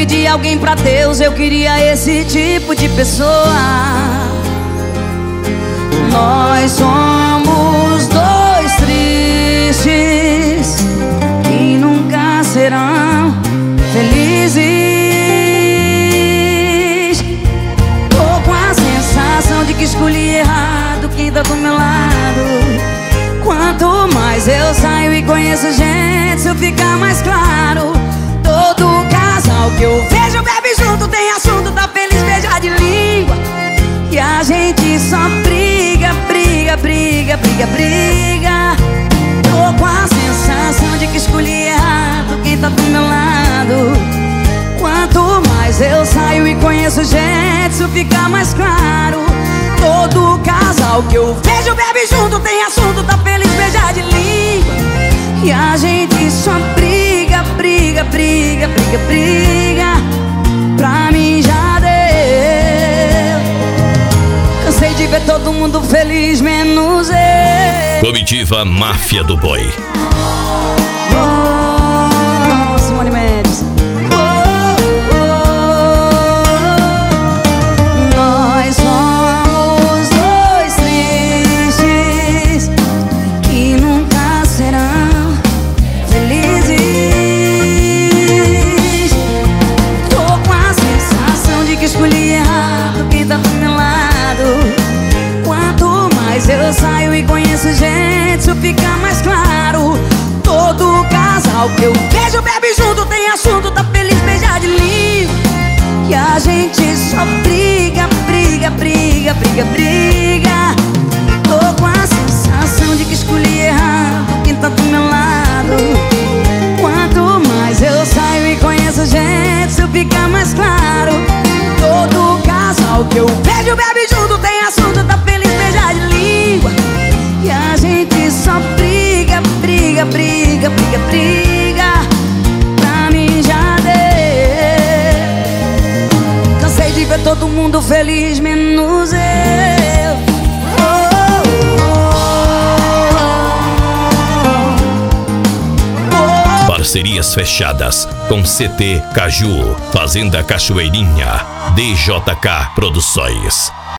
de alguém pra Deus, eu queria esse tipo de pessoa. Nós somos dois tristes que nunca serão felizes. Tô com a sensação de que escolhi errado quem tá do meu lado. Quanto mais eu saio e conheço gente, isso fica mais claro. Todo casal que eu vejo bebe junto, tem assunto, tá feliz, beija de língua. E a gente só briga, briga, briga, briga, briga. Tô com a sensação de que escolhi errado quem tá do meu lado. Quanto mais eu saio e conheço gente, isso fica mais claro. Todo casal que eu vejo bebe junto, tem assunto, tá feliz, beija de língua. E a gente só briga, briga, briga, briga, briga. Pra mim já deu. Cansei de ver todo mundo feliz, menos eu. Comitiva Máfia do Boi. Simone Mendes. Nós somos dois tristes que nunca serão felizes. Tô com a sensação de que escolhi errado quem tá do meu lado. Quanto mais eu saio e conheço gente, isso fica mais claro. Todo casal que eu vejo bebe junto, tem assunto, tá feliz, beija de língua. E a gente só briga, briga, briga, briga, briga. Tô com a sensação de que escolhi errado quem tá do meu lado. Quanto mais eu saio e conheço gente, isso fica mais claro. Todo casal que eu vejo bebe junto, tem assunto, tá feliz, beija de língua. E a gente só briga, briga, briga, briga, briga. Pra mim já deu. Cansei de ver todo mundo feliz, menos eu. Parcerias fechadas com CT Caju, Fazenda Cachoeirinha, DJK Produções.